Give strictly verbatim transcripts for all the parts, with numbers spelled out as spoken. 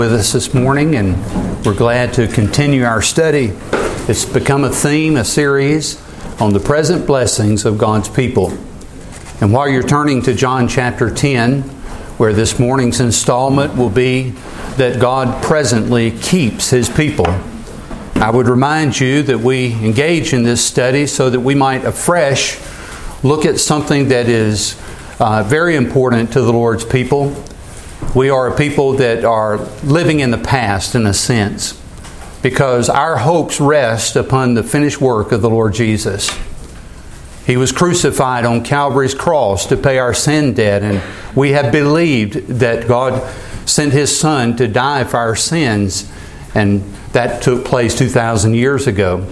With us this morning, and we're glad to continue our study. It's become a theme, a series on the present blessings of God's people. And while you're turning to John chapter ten, where this morning's installment will be that God presently keeps His people, I would remind you that we engage in this study so that we might afresh look at something that is uh, very important to the Lord's people. We are a people that are living in the past in a sense, because our hopes rest upon the finished work of the Lord Jesus. He was crucified on Calvary's cross to pay our sin debt, and we have believed that God sent His Son to die for our sins, and that took place two thousand years ago.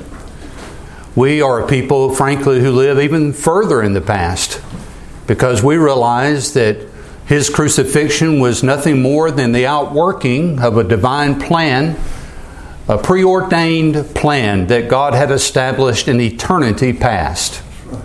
We are a people, frankly, who live even further in the past, because we realize that His crucifixion was nothing more than the outworking of a divine plan, a preordained plan that God had established in eternity past.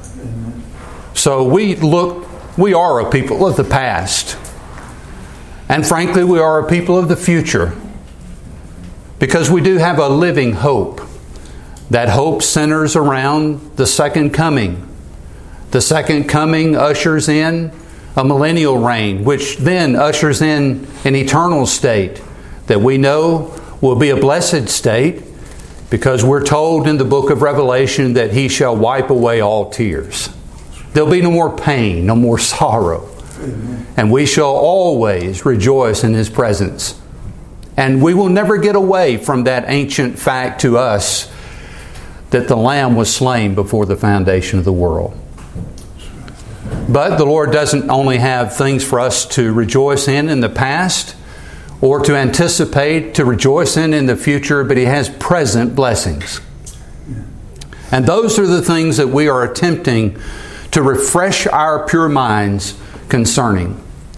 So we look, we are a people of the past. And frankly, we are a people of the future, because we do have a living hope. That hope centers around the second coming. The second coming ushers in a millennial reign, which then ushers in an eternal state that we know will be a blessed state, because we're told in the book of Revelation that He shall wipe away all tears. There'll be no more pain, no more sorrow. Amen. And we shall always rejoice in His presence. And we will never get away from that ancient fact to us that the Lamb was slain before the foundation of the world. But the Lord doesn't only have things for us to rejoice in in the past or to anticipate to rejoice in in the future, but He has present blessings. And those are the things that we are attempting to refresh our pure minds concerning.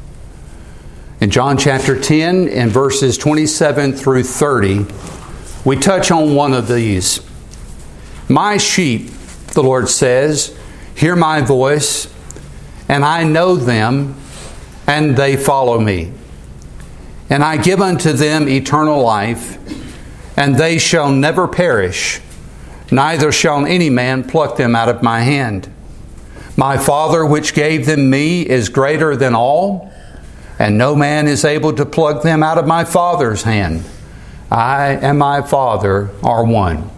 In John chapter ten, in verses twenty-seven through thirty, we touch on one of these. My sheep, the Lord says, hear my voice, and I know them, and they follow me. And I give unto them eternal life, and they shall never perish, neither shall any man pluck them out of my hand. My Father which gave them me is greater than all, and no man is able to pluck them out of my Father's hand. I and my Father are one.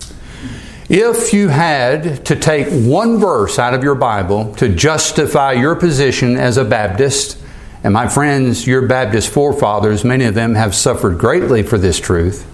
If you had to take one verse out of your Bible to justify your position as a Baptist, and my friends, your Baptist forefathers, many of them have suffered greatly for this truth,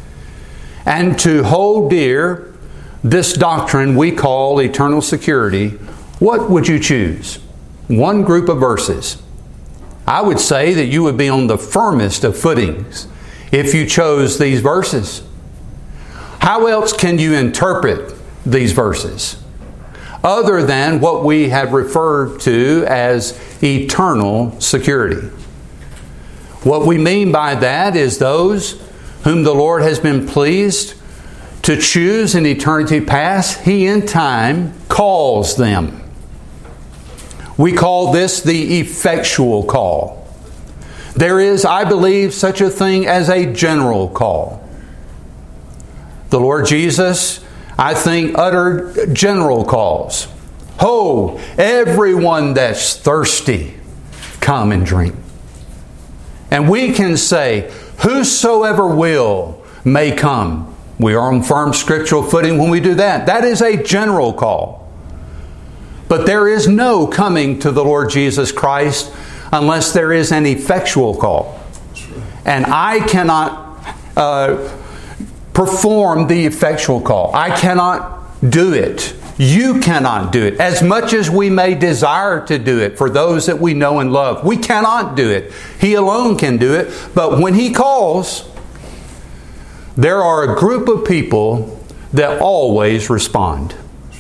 and to hold dear this doctrine we call eternal security, what would you choose? One group of verses. I would say that you would be on the firmest of footings if you chose these verses. How else can you interpret these verses other than what we have referred to as eternal security? What we mean by that is those whom the Lord has been pleased to choose in eternity past, He in time calls them. We call this the effectual call. There is, I believe, such a thing as a general call. The Lord Jesus, I think, uttered general calls. Ho, everyone that's thirsty, come and drink. And we can say, whosoever will may come. We are on firm scriptural footing when we do that. That is a general call. But there is no coming to the Lord Jesus Christ unless there is an effectual call. And I cannot uh, perform the effectual call. I cannot do it. You cannot do it. As much as we may desire to do it for those that we know and love, we cannot do it. He alone can do it. But when He calls, there are a group of people that always respond.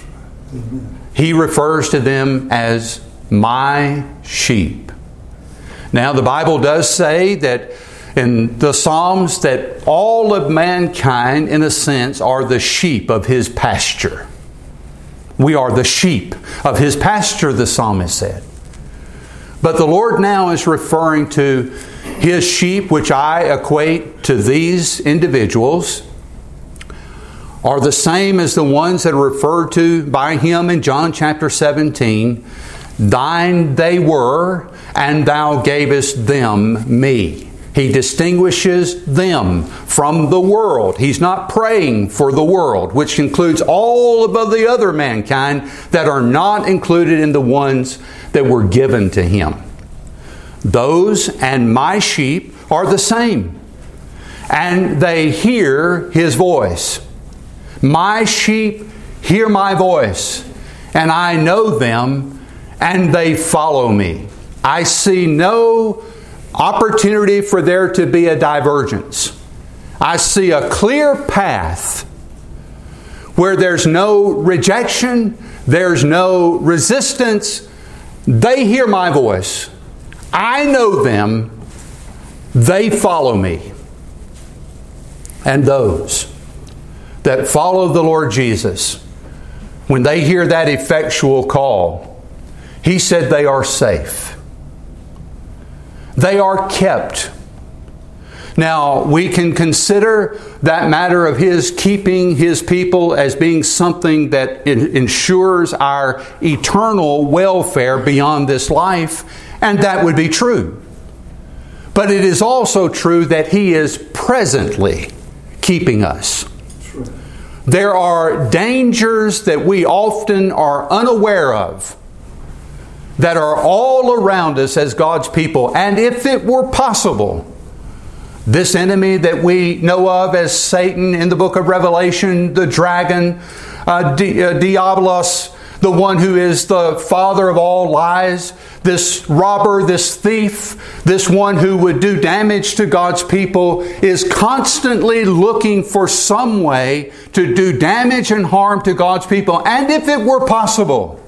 He refers to them as my sheep. Now, the Bible does say that in the Psalms that all of mankind, in a sense, are the sheep of His pasture. We are the sheep of His pasture, the psalmist said. But the Lord now is referring to His sheep, which I equate to these individuals, are the same as the ones that are referred to by Him in John chapter seventeen. Thine they were, and Thou gavest them me. He distinguishes them from the world. He's not praying for the world, which includes all of the other mankind that are not included in the ones that were given to Him. Those and my sheep are the same, and they hear His voice. My sheep hear my voice, and I know them, and they follow me. I see no opportunity for there to be a divergence. I see a clear path where there's no rejection, there's no resistance. They hear my voice. I know them. They follow me. And those that follow the Lord Jesus, when they hear that effectual call, He said they are safe. They are kept. Now, we can consider that matter of His keeping His people as being something that ensures our eternal welfare beyond this life, and that would be true. But it is also true that He is presently keeping us. There are dangers that we often are unaware of that are all around us as God's people. And if it were possible, this enemy that we know of as Satan in the book of Revelation, the dragon, uh, Di- uh, Diabolos, the one who is the father of all lies, this robber, this thief, this one who would do damage to God's people, is constantly looking for some way to do damage and harm to God's people. And if it were possible,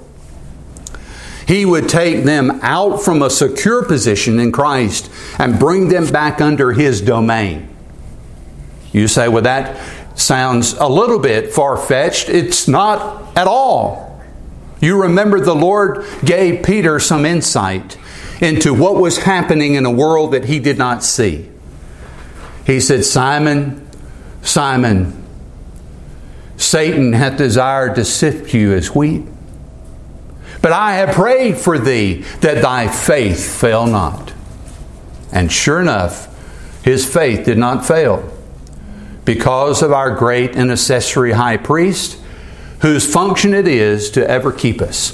he would take them out from a secure position in Christ and bring them back under His domain. You say, well, that sounds a little bit far-fetched. It's not at all. You remember the Lord gave Peter some insight into what was happening in a world that he did not see. He said, Simon, Simon, Satan hath desired to sift you as wheat. But I have prayed for thee that thy faith fail not. And sure enough, his faith did not fail, because of our great intercessory high priest, whose function it is to ever keep us.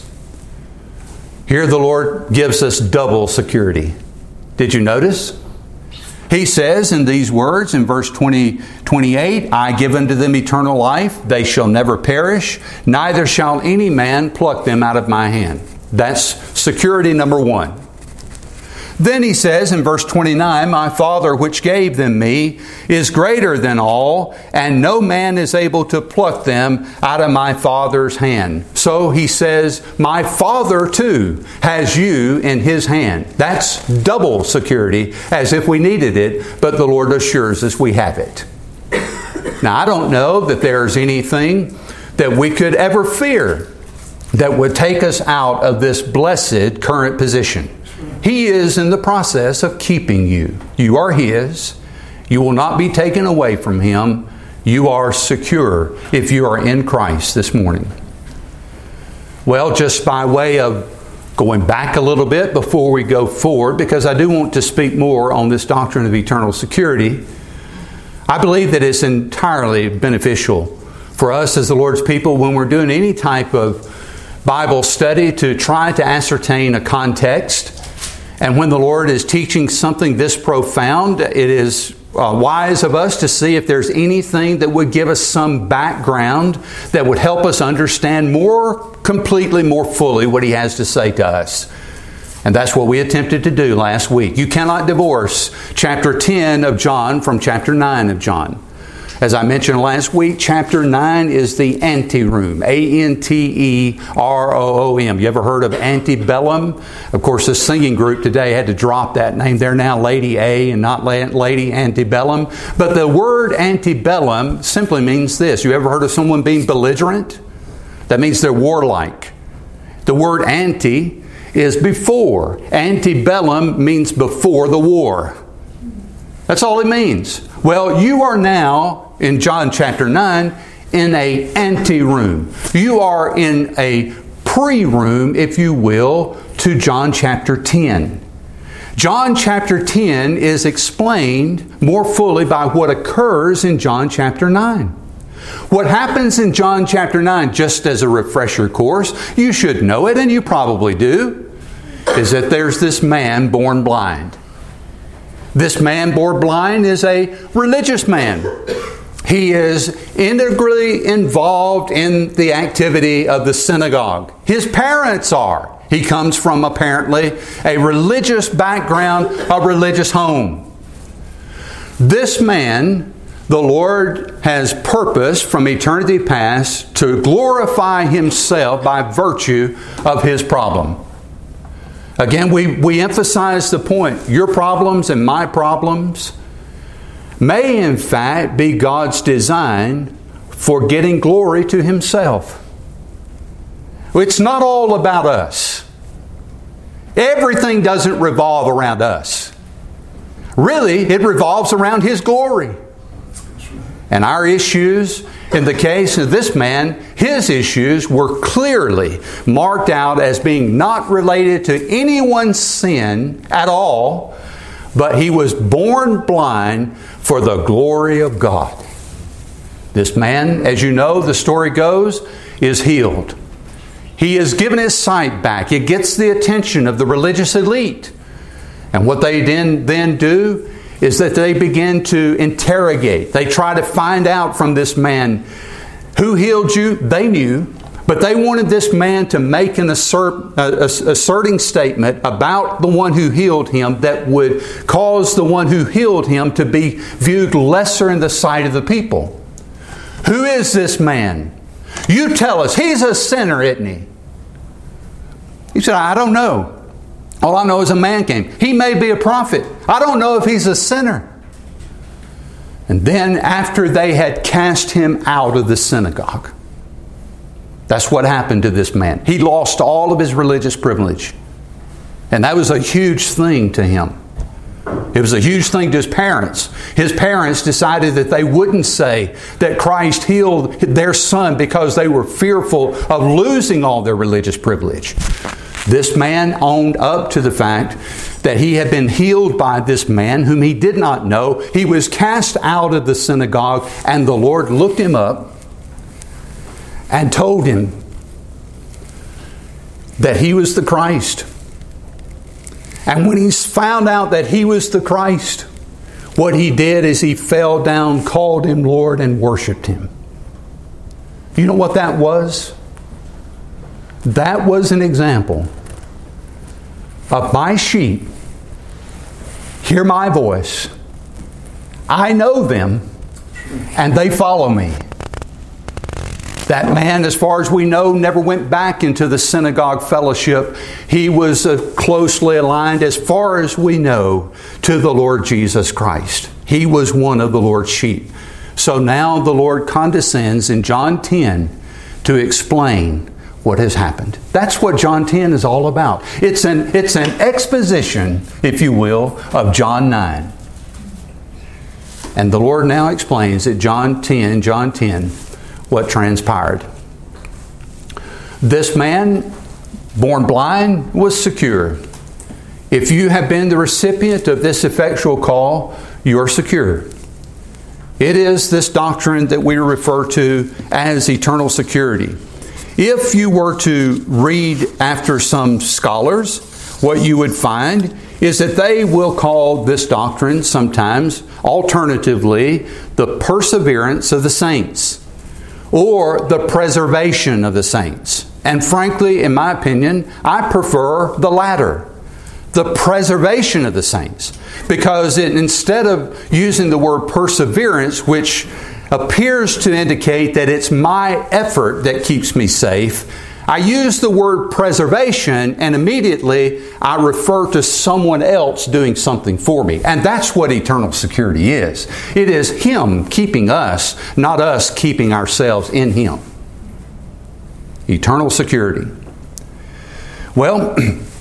Here the Lord gives us double security. Did you notice? He says in these words in verse twenty, twenty-eight, I give unto them eternal life. They shall never perish, neither shall any man pluck them out of my hand. That's security number one. Then he says in verse twenty-nine, my Father which gave them me is greater than all, and no man is able to pluck them out of my Father's hand. So he says, my Father too has you in His hand. That's double security, as if we needed it, but the Lord assures us we have it. Now, I don't know that there's anything that we could ever fear that would take us out of this blessed current position. He is in the process of keeping you. You are His. You will not be taken away from Him. You are secure if you are in Christ this morning. Well, just by way of going back a little bit before we go forward, because I do want to speak more on this doctrine of eternal security, I believe that it's entirely beneficial for us as the Lord's people when we're doing any type of Bible study to try to ascertain a context. And when the Lord is teaching something this profound, it is uh, wise of us to see if there's anything that would give us some background that would help us understand more completely, more fully what He has to say to us. And that's what we attempted to do last week. You cannot divorce chapter ten of John from chapter nine of John. As I mentioned last week, chapter nine is the anteroom. A N T E R O O M. You ever heard of Antebellum? Of course, this singing group today had to drop that name. They're now Lady A and not Lady Antebellum. But the word antebellum simply means this. You ever heard of someone being belligerent? That means they're warlike. The word ante is before. Antebellum means before the war. That's all it means. Well, you are now, in John chapter nine, in a ante-room. You are in a pre-room, if you will, to John chapter ten. John chapter ten is explained more fully by what occurs in John chapter nine. What happens in John chapter nine, just as a refresher course, you should know it and you probably do, is that there's this man born blind. This man born blind is a religious man. He is integrally involved in the activity of the synagogue. His parents are. He comes from apparently a religious background, a religious home. This man, the Lord has purposed from eternity past to glorify Himself by virtue of His problem. Again, we, we emphasize the point. Your problems and my problems may in fact be God's design for getting glory to Himself. It's not all about us. Everything doesn't revolve around us. Really, it revolves around His glory. And our issues, in the case of this man, his issues were clearly marked out as being not related to anyone's sin at all, but he was born blind for the glory of God. This man, as you know, the story goes, is healed. He is given his sight back. It gets the attention of the religious elite. And what they then, then do is that they begin to interrogate. They try to find out from this man who healed you. They knew, but they wanted this man to make an assert, uh, asserting statement about the one who healed him that would cause the one who healed him to be viewed lesser in the sight of the people. Who is this man? You tell us. He's a sinner, isn't he? He said, I don't know. All I know is a man came. He may be a prophet. I don't know if he's a sinner. And then after they had cast him out of the synagogue, that's what happened to this man. He lost all of his religious privilege. And that was a huge thing to him. It was a huge thing to his parents. His parents decided that they wouldn't say that Christ healed their son because they were fearful of losing all their religious privilege. This man owned up to the fact that he had been healed by this man whom he did not know. He was cast out of the synagogue, and the Lord looked him up and told him that he was the Christ. And when he found out that he was the Christ, what he did is he fell down, called him Lord, and worshiped him. You know what that was? That was an example of my sheep hear my voice. I know them, and they follow me. That man, as far as we know, never went back into the synagogue fellowship. He was uh, closely aligned, as far as we know, to the Lord Jesus Christ. He was one of the Lord's sheep. So now the Lord condescends in John ten to explain what has happened. That's what John ten is all about. It's an, it's an exposition, if you will, of John nine. And the Lord now explains at John ten, John ten, what transpired. This man, born blind, was secure. If you have been the recipient of this effectual call, you are secure. It is this doctrine that we refer to as eternal security. If you were to read after some scholars, what you would find is that they will call this doctrine sometimes, alternatively, the perseverance of the saints, or the preservation of the saints. And frankly, in my opinion, I prefer the latter, the preservation of the saints. Because it, instead of using the word perseverance, which appears to indicate that it's my effort that keeps me safe, I use the word preservation, and immediately I refer to someone else doing something for me. And that's what eternal security is. It is Him keeping us, not us keeping ourselves in Him. Eternal security. Well,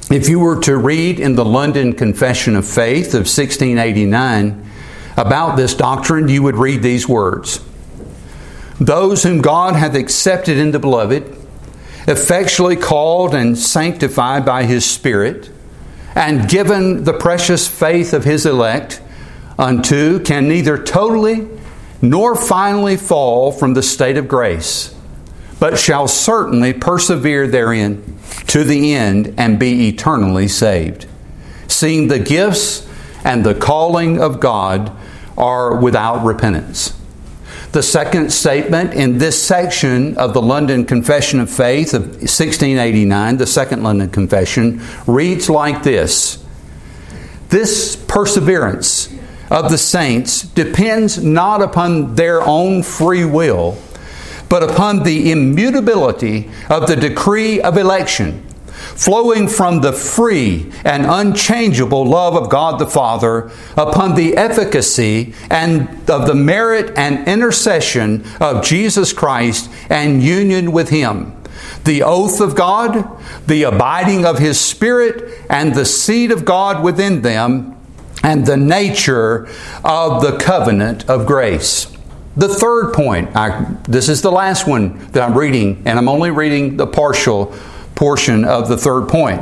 If you were to read in the London Confession of Faith of sixteen eighty-nine about this doctrine, you would read these words: "Those whom God hath accepted in the Beloved, effectually called and sanctified by His Spirit, and given the precious faith of His elect, unto can neither totally nor finally fall from the state of grace, but shall certainly persevere therein to the end and be eternally saved, seeing the gifts and the calling of God are without repentance." The second statement in this section of the London Confession of Faith of sixteen eighty-nine, the Second London Confession, reads like this: "This perseverance of the saints depends not upon their own free will, but upon the immutability of the decree of election, flowing from the free and unchangeable love of God the Father, upon the efficacy and of the merit and intercession of Jesus Christ and union with Him, the oath of God, the abiding of His Spirit, and the seed of God within them, and the nature of the covenant of grace." The third point, I, this is the last one that I'm reading, and I'm only reading the partial portion of the third point.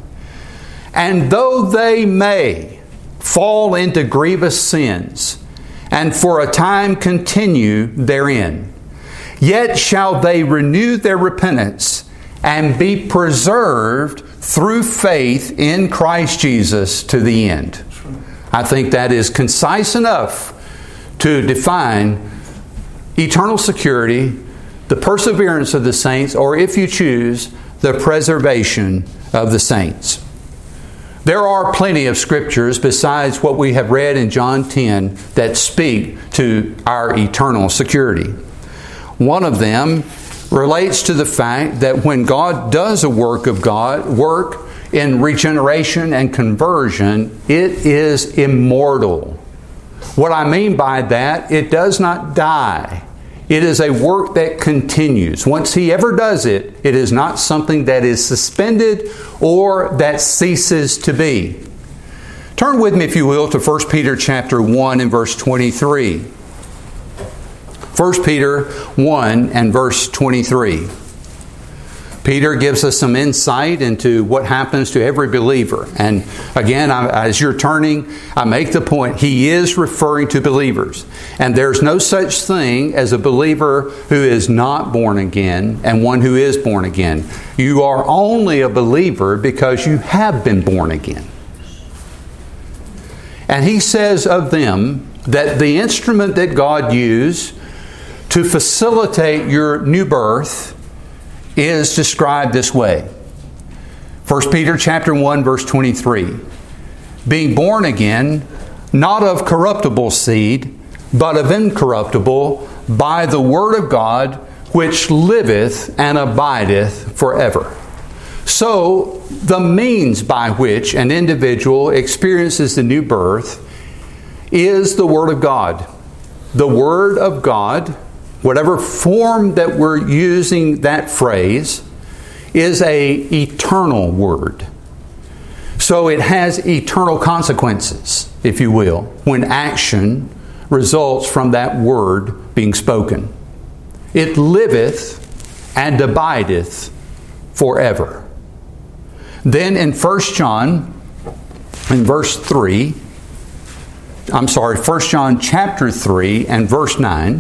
"And though they may fall into grievous sins, and for a time continue therein, yet shall they renew their repentance, and be preserved through faith in Christ Jesus to the end." I think that is concise enough to define eternal security, the perseverance of the saints, or if you choose, the preservation of the saints. There are plenty of scriptures besides what we have read in John ten that speak to our eternal security. One of them relates to the fact that when God does a work of God, work in regeneration and conversion, it is immortal. What I mean by that, it does not die. It is a work that continues. Once He ever does it, it is not something that is suspended or that ceases to be. Turn with me, if you will, to First Peter chapter one and verse twenty-three. First Peter one and verse twenty-three. Peter gives us some insight into what happens to every believer. And again, I, as you're turning, I make the point, he is referring to believers. And there's no such thing as a believer who is not born again and one who is born again. You are only a believer because you have been born again. And he says of them that the instrument that God used to facilitate your new birth is described this way. First Peter chapter one verse twenty-three. "Being born again, not of corruptible seed, but of incorruptible, by the word of God, which liveth and abideth forever." So, the means by which an individual experiences the new birth is the Word of God. The Word of God, whatever form that we're using that phrase, is a eternal word. So it has eternal consequences, if you will, when action results from that word being spoken. It liveth and abideth forever. Then in First John, in verse three, I'm sorry, First John chapter three and verse nine,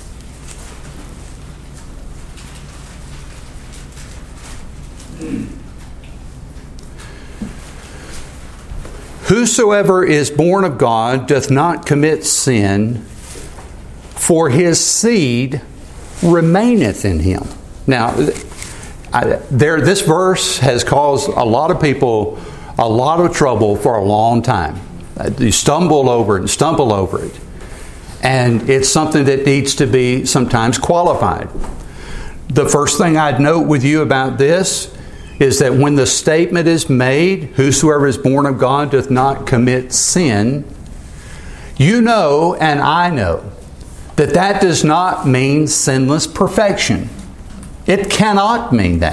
"Whosoever is born of God doth not commit sin, for his seed remaineth in him." Now, I, there, this verse has caused a lot of people a lot of trouble for a long time. You stumble over it and stumble over it. And it's something that needs to be sometimes qualified. The first thing I'd note with you about this is that when the statement is made, "Whosoever is born of God doth not commit sin," you know and I know that that does not mean sinless perfection. It cannot mean that.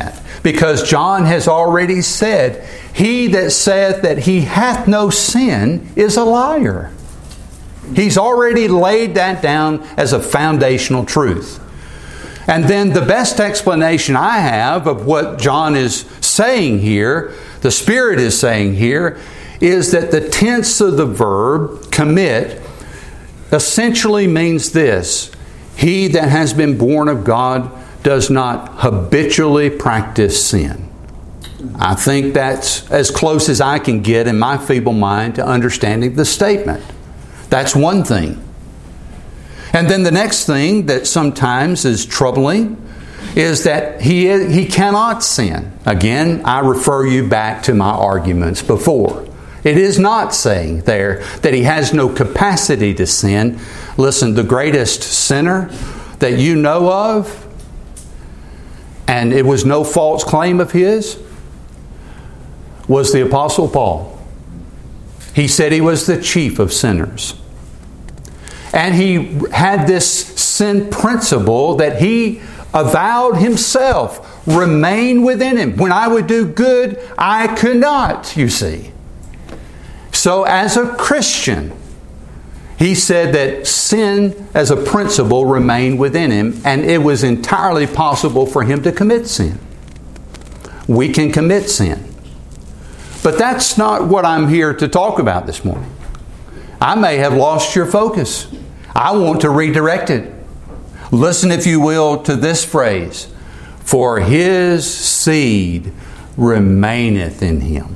Because John has already said, he that saith that he hath no sin is a liar. He's already laid that down as a foundational truth. And then the best explanation I have of what John is saying here, the Spirit is saying here, is that the tense of the verb, commit, essentially means this: he that has been born of God does not habitually practice sin. I think that's as close as I can get in my feeble mind to understanding the statement. That's one thing. And then the next thing that sometimes is troubling is that he, he cannot sin. Again, I refer you back to my arguments before. It is not saying there that he has no capacity to sin. Listen, the greatest sinner that you know of, and it was no false claim of his, was the Apostle Paul. He said he was the chief of sinners. And he had this sin principle that he avowed himself remain within him. When I would do good, I could not, you see. So as a Christian, he said that sin as a principle remained within him, and it was entirely possible for him to commit sin. We can commit sin. But that's not what I'm here to talk about this morning. I may have lost your focus. I want to redirect it. Listen, if you will, to this phrase: for his seed remaineth in him.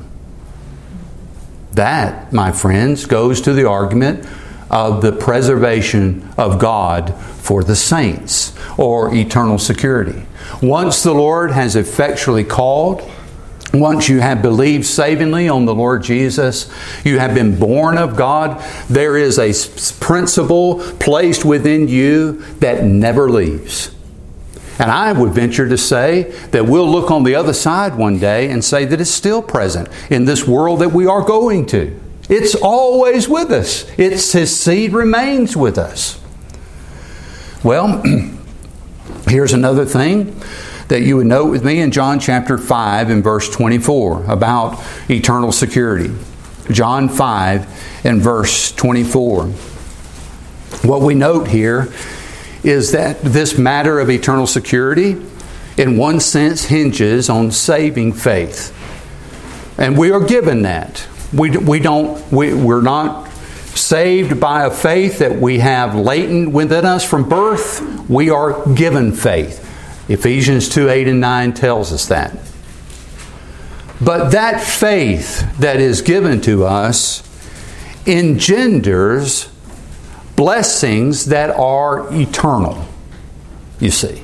That, my friends, goes to the argument of the preservation of God for the saints, or eternal security. Once the Lord has effectually called, once you have believed savingly on the Lord Jesus, you have been born of God, there is a principle placed within you that never leaves. And I would venture to say that we'll look on the other side one day and say that it's still present in this world that we are going to. It's always with us. It's His seed remains with us. Well, here's another thing that you would note with me in John chapter five and verse twenty-four about eternal security. John five and verse twenty-four. What we note here is that this matter of eternal security, in one sense, hinges on saving faith. And we are given that. We, we don't, we, we're not saved by a faith that we have latent within us from birth. We are given faith. Ephesians two, eight and nine tells us that. But that faith that is given to us engenders blessings that are eternal, you see.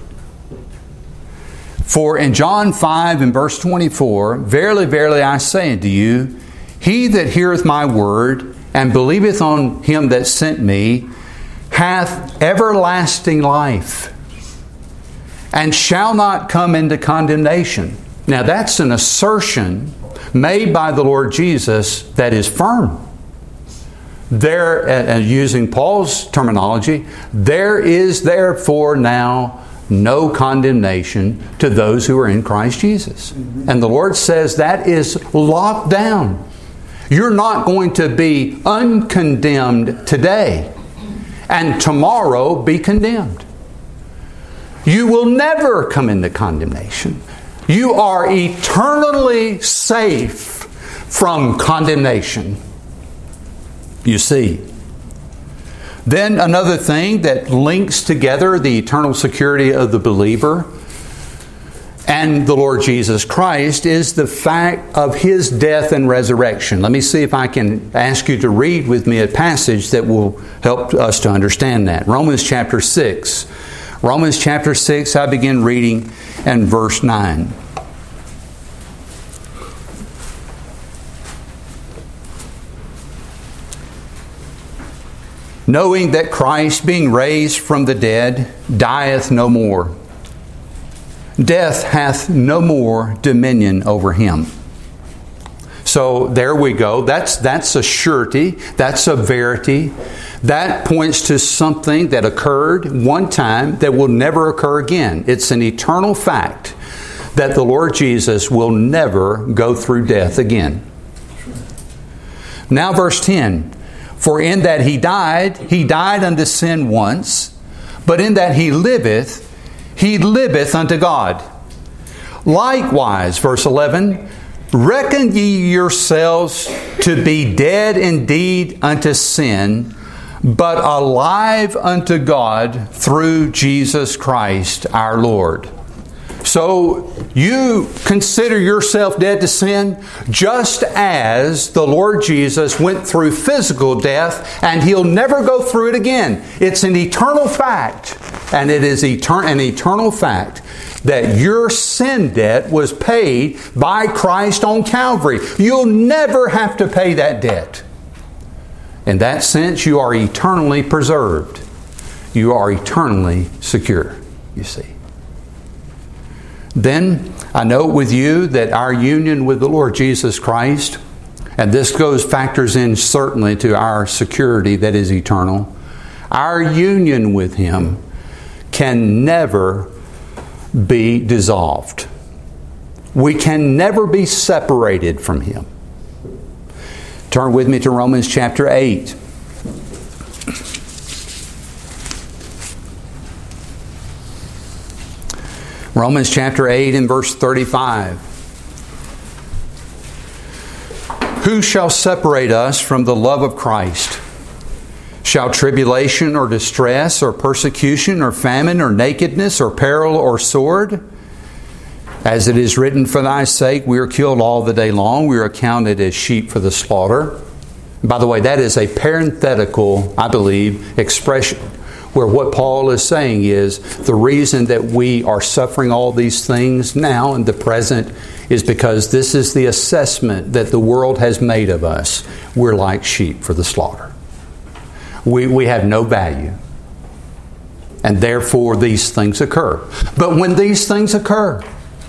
For in John five and verse twenty-four, verily, verily, I say unto you, he that heareth my word and believeth on him that sent me hath everlasting life, and shall not come into condemnation. Now that's an assertion made by the Lord Jesus that is firm. There, uh, using Paul's terminology, there is therefore now no condemnation to those who are in Christ Jesus. Mm-hmm. And the Lord says that is locked down. You're not going to be uncondemned today and tomorrow be condemned. You will never come into condemnation. You are eternally safe from condemnation. You see. Then another thing that links together the eternal security of the believer and the Lord Jesus Christ is the fact of His death and resurrection. Let me see if I can ask you to read with me a passage that will help us to understand that. Romans chapter six. Romans chapter six, I begin reading in verse nine. Knowing that Christ, being raised from the dead, dieth no more. Death hath no more dominion over him. So there we go. That's, that's a surety. That's a verity. That points to something that occurred one time that will never occur again. It's an eternal fact that the Lord Jesus will never go through death again. Now verse ten. For in that He died, He died unto sin once, but in that He liveth, He liveth unto God. Likewise, verse eleven, reckon ye yourselves to be dead indeed unto sin, but alive unto God through Jesus Christ our Lord. So you consider yourself dead to sin just as the Lord Jesus went through physical death, and He'll never go through it again. It's an eternal fact, and it is etern- an eternal fact that your sin debt was paid by Christ on Calvary. You'll never have to pay that debt. In that sense, you are eternally preserved. You are eternally secure, you see. Then I note with you that our union with the Lord Jesus Christ, and this goes factors in certainly to our security that is eternal, our union with Him can never be dissolved. We can never be separated from Him. Turn with me to Romans chapter eight. Romans chapter eight and verse thirty-five. Who shall separate us from the love of Christ? Shall tribulation or distress or persecution or famine or nakedness or peril or sword? As it is written, for thy sake we are killed all the day long. We are accounted as sheep for the slaughter. By the way, that is a parenthetical, I believe, expression, where what Paul is saying is the reason that we are suffering all these things now in the present is because this is the assessment that the world has made of us. We're like sheep for the slaughter. We, we have no value. And therefore these things occur. But when these things occur,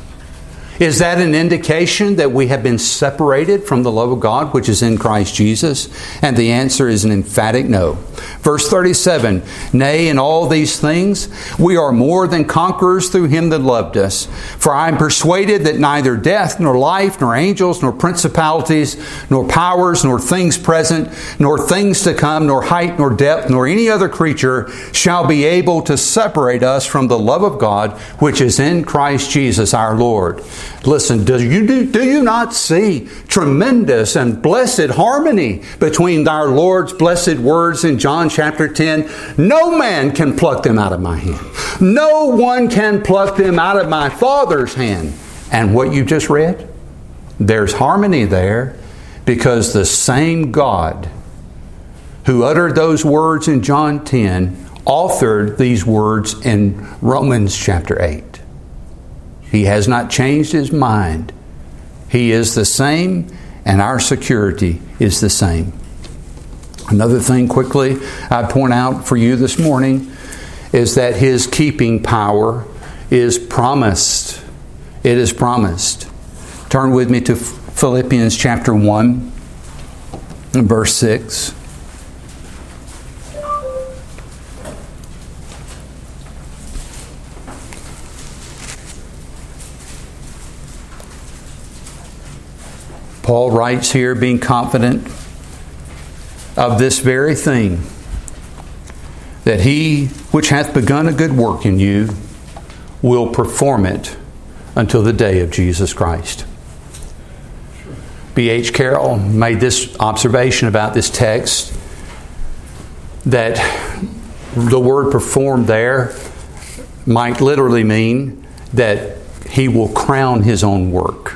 is that an indication that we have been separated from the love of God which is in Christ Jesus? And the answer is an emphatic no. Verse thirty-seven, nay, in all these things we are more than conquerors through Him that loved us. For I am persuaded that neither death, nor life, nor angels, nor principalities, nor powers, nor things present, nor things to come, nor height, nor depth, nor any other creature shall be able to separate us from the love of God which is in Christ Jesus our Lord. Listen, do you, do, do you not see tremendous and blessed harmony between our Lord's blessed words in John chapter ten? No man can pluck them out of my hand. No one can pluck them out of my Father's hand. And what you just read? There's harmony there because the same God who uttered those words in John ten authored these words in Romans chapter eight. He has not changed His mind. He is the same, and our security is the same. Another thing quickly I'd point out for you this morning is that His keeping power is promised. It is promised. Turn with me to Philippians chapter one and verse six. Paul writes here, being confident of this very thing, that He which hath begun a good work in you will perform it until the day of Jesus Christ. B H Carroll made this observation about this text, that the word perform there might literally mean that He will crown His own work.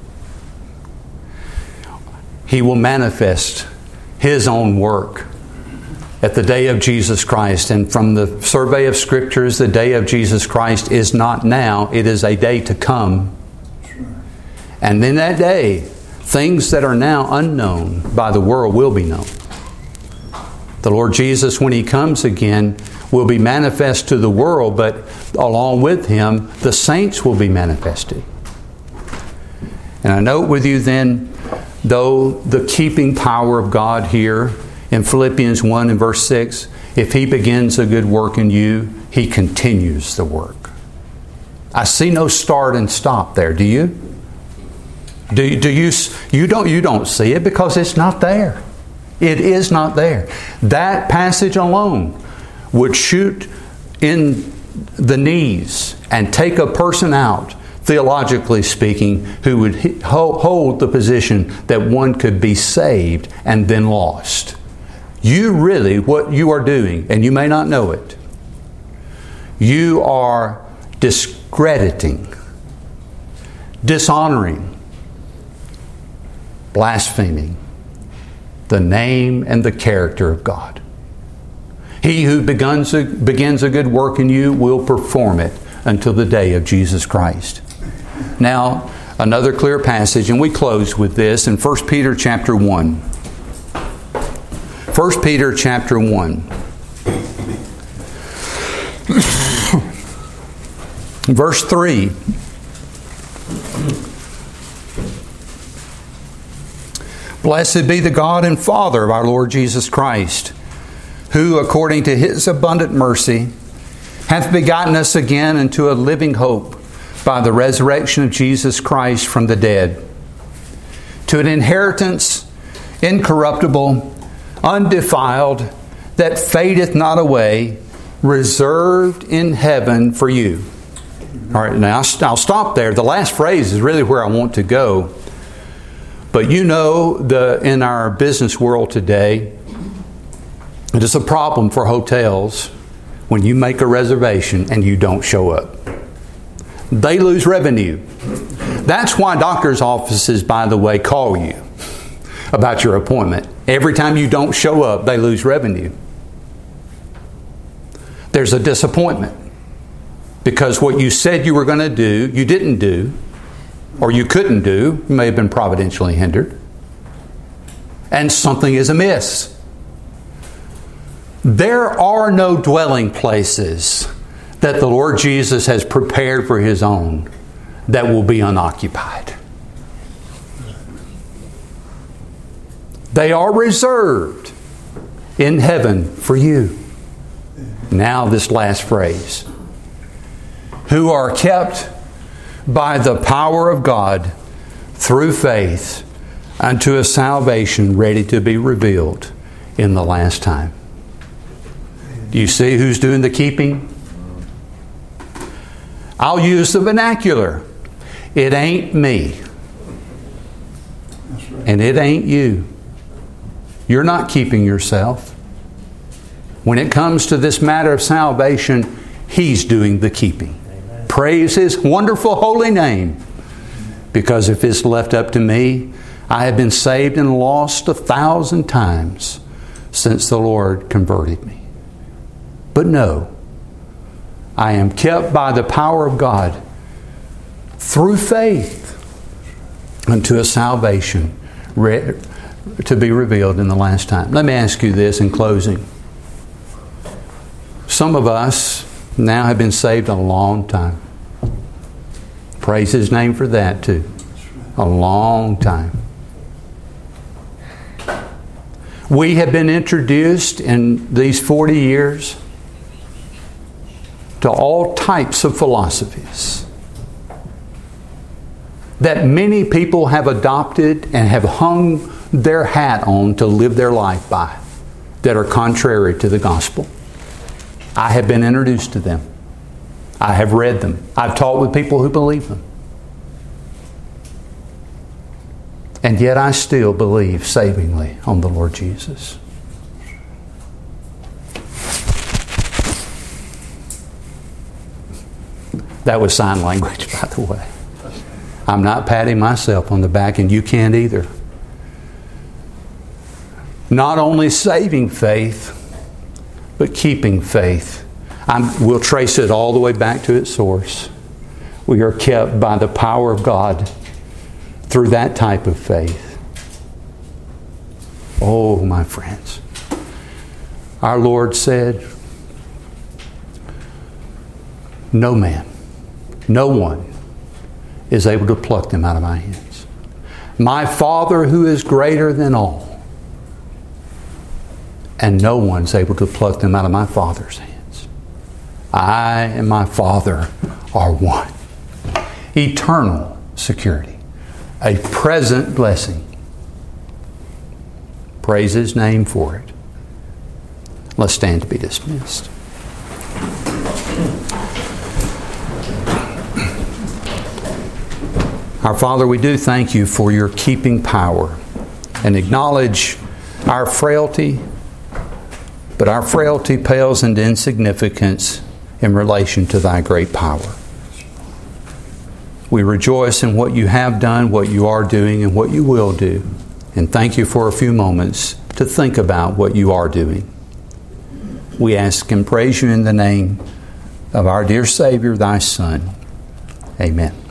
He will manifest His own work at the day of Jesus Christ. And from the survey of Scriptures, the day of Jesus Christ is not now, it is a day to come. And in that day, things that are now unknown by the world will be known. The Lord Jesus, when He comes again, will be manifest to the world, but along with Him, the saints will be manifested. And I note with you then, though the keeping power of God here in Philippians one and verse six, if He begins a good work in you, He continues the work. I see no start and stop there. Do you? Do, do you, you don't, you don't see it because it's not there. It is not there. That passage alone would shoot in the knees and take a person out, theologically speaking, who would hold the position that one could be saved and then lost. You really, what you are doing, and you may not know it, you are discrediting, dishonoring, blaspheming the name and the character of God. He who begins a, begins a good work in you will perform it until the day of Jesus Christ. Now, another clear passage, and we close with this in First Peter chapter one. First Peter chapter one. Verse three. Blessed be the God and Father of our Lord Jesus Christ, who, according to His abundant mercy, hath begotten us again into a living hope by the resurrection of Jesus Christ from the dead, to an inheritance incorruptible, undefiled, that fadeth not away, reserved in heaven for you. All right, now I'll stop there. The last phrase is really where I want to go. But you know, the in our business world today, it is a problem for hotels when you make a reservation and you don't show up. They lose revenue. That's why doctors' offices, by the way, call you about your appointment. Every time you don't show up, they lose revenue. There's a disappointment because what you said you were going to do, you didn't do, or you couldn't do. You may have been providentially hindered. And something is amiss. There are no dwelling places that the Lord Jesus has prepared for His own that will be unoccupied. They are reserved in heaven for you. Now this last phrase. Who are kept by the power of God through faith unto a salvation ready to be revealed in the last time. Do you see who's doing the keeping? I'll use the vernacular. It ain't me. And it ain't you. You're not keeping yourself. When it comes to this matter of salvation, He's doing the keeping. Amen. Praise His wonderful holy name. Because if it's left up to me, I have been saved and lost a thousand times since the Lord converted me. But no, I am kept by the power of God through faith unto a salvation re- to be revealed in the last time. Let me ask you this in closing. Some of us now have been saved a long time. Praise His name for that too. A long time. We have been introduced in these forty years to all types of philosophies that many people have adopted and have hung their hat on to live their life by, that are contrary to the gospel. I have been introduced to them. I have read them. I've talked with people who believe them. And yet I still believe savingly on the Lord Jesus. That was sign language, by the way. I'm not patting myself on the back, and you can't either. Not only saving faith, but keeping faith. I'm, we'll trace it all the way back to its source. We are kept by the power of God through that type of faith. Oh, my friends. Our Lord said, no man, no one is able to pluck them out of my hands. My Father who is greater than all, and no one's able to pluck them out of my Father's hands. I and my Father are one. eternal security, a present blessing. Praise His name for it. Let's stand to be dismissed. Our Father, we do thank You for Your keeping power and acknowledge our frailty, but our frailty pales into insignificance in relation to Thy great power. We rejoice in what You have done, what You are doing, and what You will do. And thank You for a few moments to think about what You are doing. We ask and praise You in the name of our dear Savior, Thy Son. Amen.